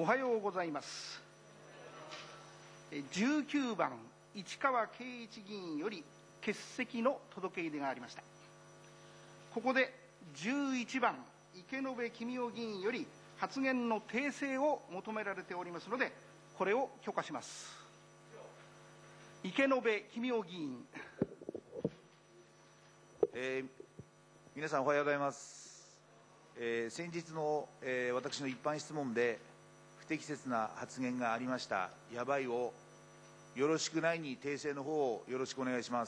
おはようございます。19番市川圭一議員より欠席の届け出がありました。ここで11番池延公夫議員より発言の訂正を求められておりますので、これを許可します。池延公夫議員。 皆さんおはようございます。先日の、私の一般質問で不適切な発言がありました。やばいをよろしくないに訂正の方をよろしくお願いします。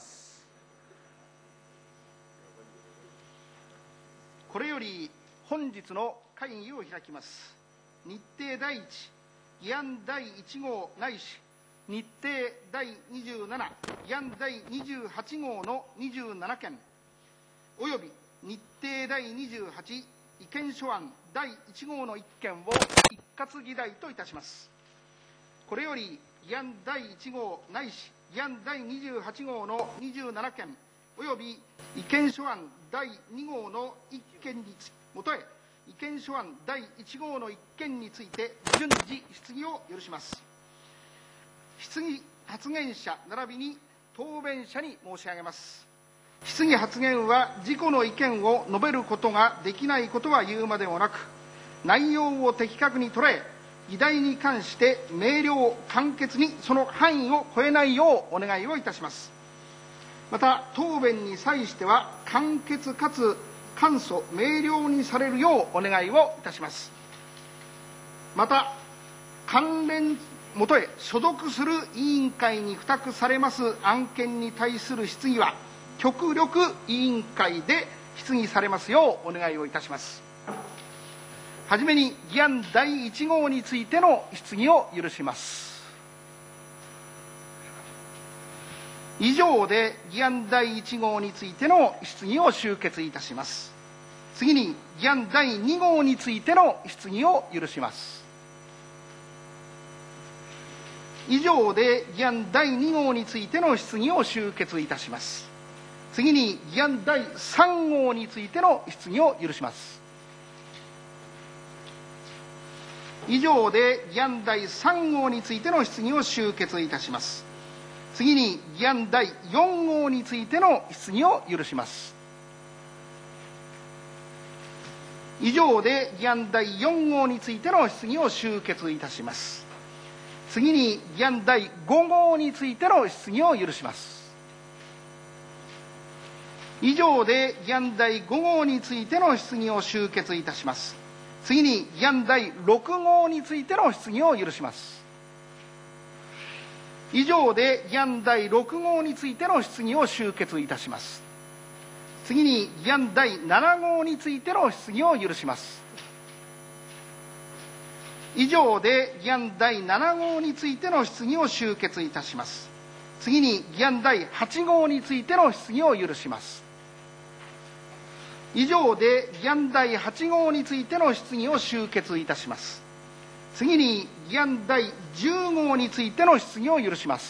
これより本日の会議を開きます。日程第1、議案第1号ないし日程第27、議案第28号の27件、および日程第28、意見書案第1号の1件を一括議題といたします。これより議案第1号ないし議案第28号の27件、および意見書案第2号の1件にもとえ、意見書案第1号の1件について順次質疑を許します。質疑発言者並びに答弁者に申し上げます。質疑発言は自己の意見を述べることができないことは言うまでもなく、内容を的確に捉え、議題に関して明瞭簡潔にその範囲を超えないようお願いをいたします。また答弁に際しては簡潔かつ簡素明瞭にされるようお願いをいたします。また関連もとへ所属する委員会に付託されます案件に対する質疑は極力委員会で質疑されますようお願いをいたします。はじめに議案第1号についての質疑を許します。以上で議案第1号についての質疑を終結いたします。次に議案第2号についての質疑を許します。以上で議案第2号についての質疑を終結いたします。次に議案第3号についての質疑を許します。以上で議案第3号についての質疑を終結いたします。次に議案第4号についての質疑を許します。以上で議案第4号についての質疑を終結いたします。次に議案第5号についての質疑を許します。以上で議案第5号についての質疑を終結いたします。次に議案第6号についての質疑を許します。以上で議案第6号についての質疑を終結いたします。次に議案第7号についての質疑を許します。以上で議案第7号についての質疑を終結いたします。次に議案第8号についての質疑を許します。以上で議案第8号についての質疑を終結いたします。次に議案第10号についての質疑を許します。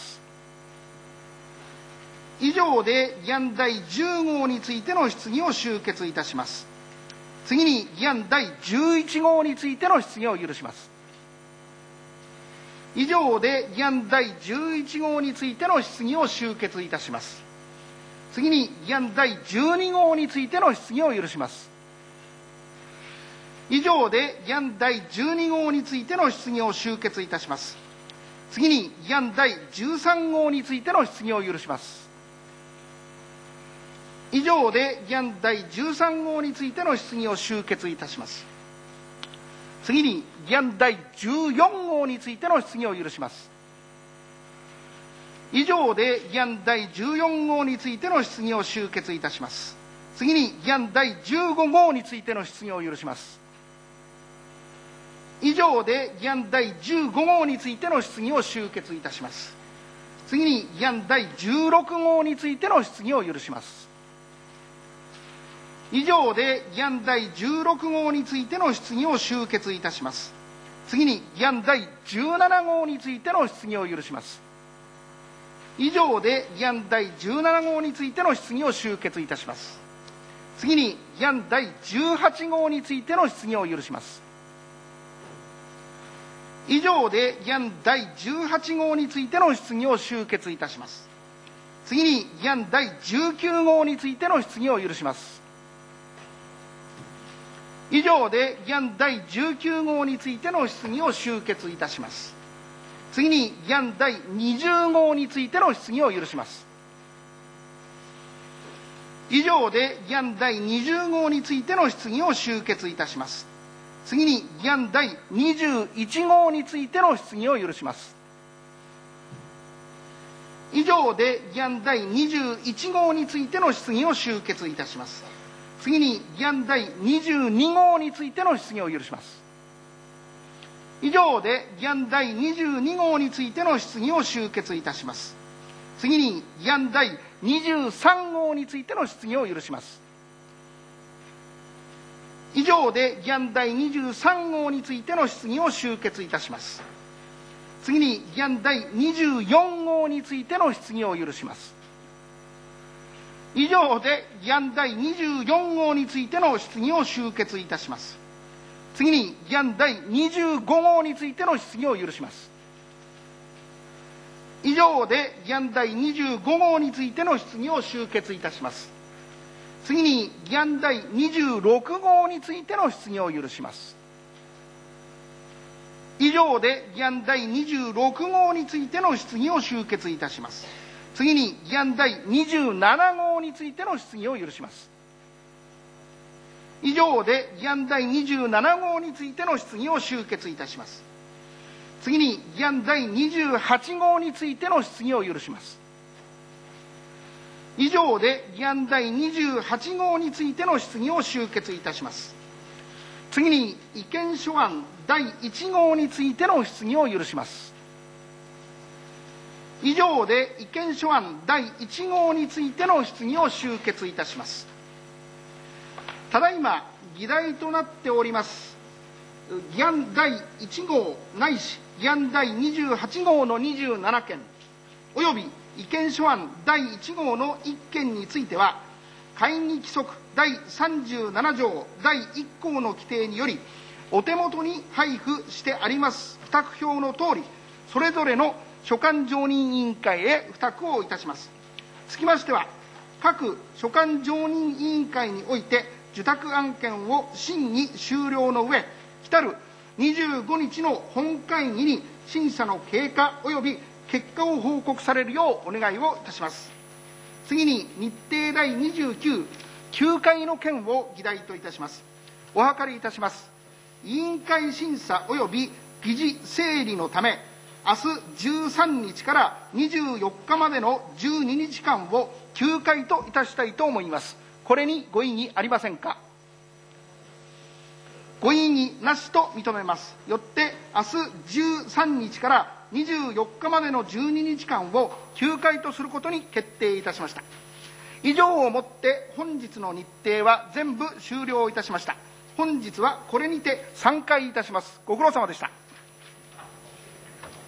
以上で議案第10号についての質疑を終結いたします。次に議案第11号についての質疑を許します。以上で議案第11号についての質疑を終結いたします。次に議案第12号についての質疑を許します。以上で議案第12号についての質疑を終結いたします。次に議案第13号についての質疑を許します。以上で議案第13号についての質疑を終結いたします。次に議案第14号についての質疑を許します。以上で議案第14号についての質疑を終結いたします。次に議案第15号についての質疑を許します。以上で議案第15号についての質疑を終結いたします。次に議案第16号についての質疑を許します。以上で議案第16号についての質疑を終結いたします。次に議案第17号についての質疑を許します。以上で議案第17号についての質疑を終結いたします。次に議案第18号についての質疑を許します。 以上で議案第18号についての質疑を終結いたします。次に議案第19号についての質疑を許します。以上で議案第19号についての質疑を終結いたします。次に議案第20号についての質疑を許します。以上で議案第20号についての質疑を終結いたします。次に議案第21号についての質疑を許します。以上で議案第21号についての質疑を終結いたします。次に議案第22号についての質疑を許します。以上で議案第22号についての質疑を終結いたします。次に議案第23号についての質疑を許します。以上で議案第23号についての質疑を終結いたします。次に議案第24号についての質疑を許します。以上で議案第24号についての質疑を終結いたします。次に議案第25号についての質疑を許します。以上で議案第25号についての質疑を終結いたします。次に議案第26号についての質疑を許します。以上で議案第26号についての質疑を終結いたします。次に議案第27号についての質疑を許します。以上で議案第27号についての質疑を終結いたします。次に議案第28号についての質疑を許します。以上で議案第28号についての質疑を終結いたします。次に意見書案第1号についての質疑を許します。以上で意見書案第1号についての質疑を終結いたします。ただいま議題となっております議案第1号ないし議案第28号の27件および意見書案第1号の1件については、会議規則第37条第1項の規定により、お手元に配布してあります付託表のとおり、それぞれの所管常任委員会へ付託をいたします。つきましては、各所管常任委員会において、受託案件を審議終了の上、来る25日の本会議に審査の経過及び結果を報告されるようお願いをいたします。次に日程第29、9回の件を議題といたします。お諮りいたします。委員会審査及び議事整理のため、明日13日から24日までの12日間を9回といたしたいと思います。これにご異議ありませんか。ご異議なしと認めます。よって明日13日から24日までの12日間を9回とすることに決定いたしました。以上をもって本日の日程は全部終了いたしました。本日はこれにて散会いたします。ご苦労様でした。